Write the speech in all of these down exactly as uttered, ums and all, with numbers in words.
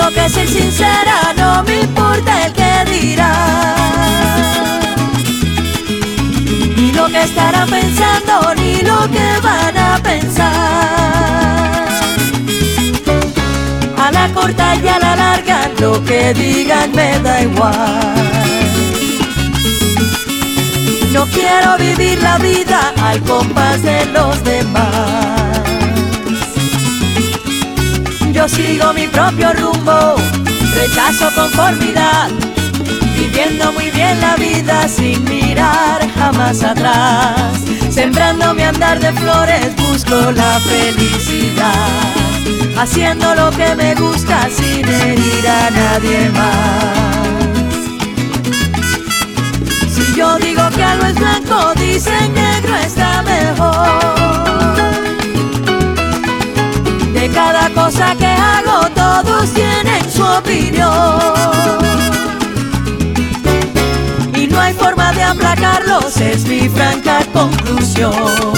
Tengo que ser sincera, no me importa el que dirá, ni lo que estarán pensando, ni lo que van a pensar. A la corta y a la larga, lo que digan me da igual. No quiero vivir la vida al compás de los demás. Yo sigo mi propio rumbo, rechazo conformidad, viviendo muy bien la vida sin mirar jamás atrás. Sembrando mi andar de flores busco la felicidad, haciendo lo que me gusta sin herir a nadie más. Si yo digo que algo es blanco, dicen negro está mejor. De cada cosa que hago, todos tienen su opinión, y no hay forma de aplacarlos, es mi franca conclusión.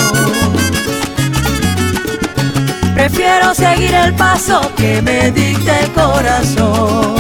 Prefiero seguir el paso que me dicta el corazón.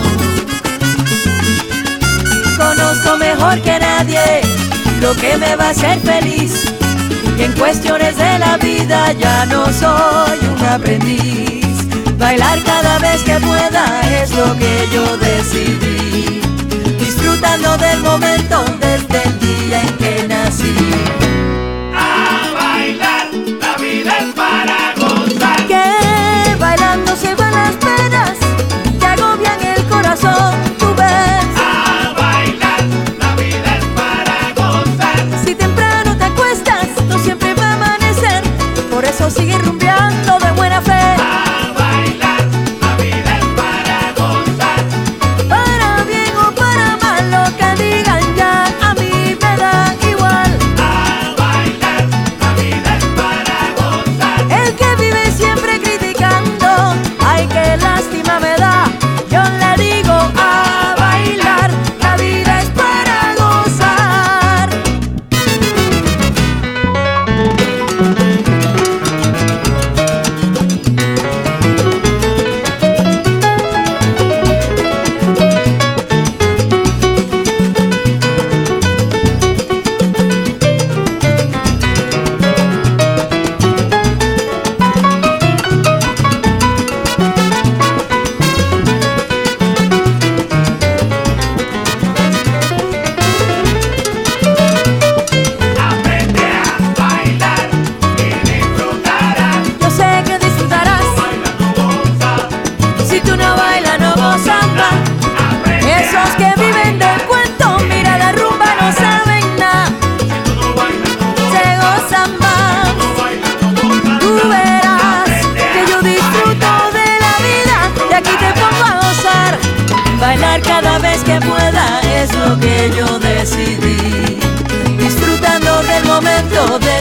Conozco mejor que nadie lo que me va a hacer feliz, y en cuestiones de la vida ya no soy un aprendiz. Bailar cada vez que pueda es lo que yo decidí, disfrutando del momento desde el día en que nací. A bailar, la vida es para gozar. Que bailando se van las penas que agobian el corazón, tú ves. A bailar, la vida es para gozar. Si temprano te acuestas, no siempre va a amanecer, por eso sigue rumbeando de buena fe. A bailar, la vida es para gozar. Para bien o para mal, lo que digan ya a mí me da igual. A bailar, la vida es para gozar. El que vive siempre criticando, ay qué lástima me da. Yo le digo a bailar, la vida es para gozar. Aprende a bailar y disfrutarás. Yo sé que disfrutarás, Baila, no goza. si tú no bailas no gozas más. Aprende Esos que viven del cuento, mira la rumba, no saben nada, Si tú no bailas, no goza. se gozan más. No bailas, no goza. Tú verás que yo disfruto de la vida y aquí te pongo a gozar. Bailar cada vez que pueda es lo que yo decidí, disfrutando del momento de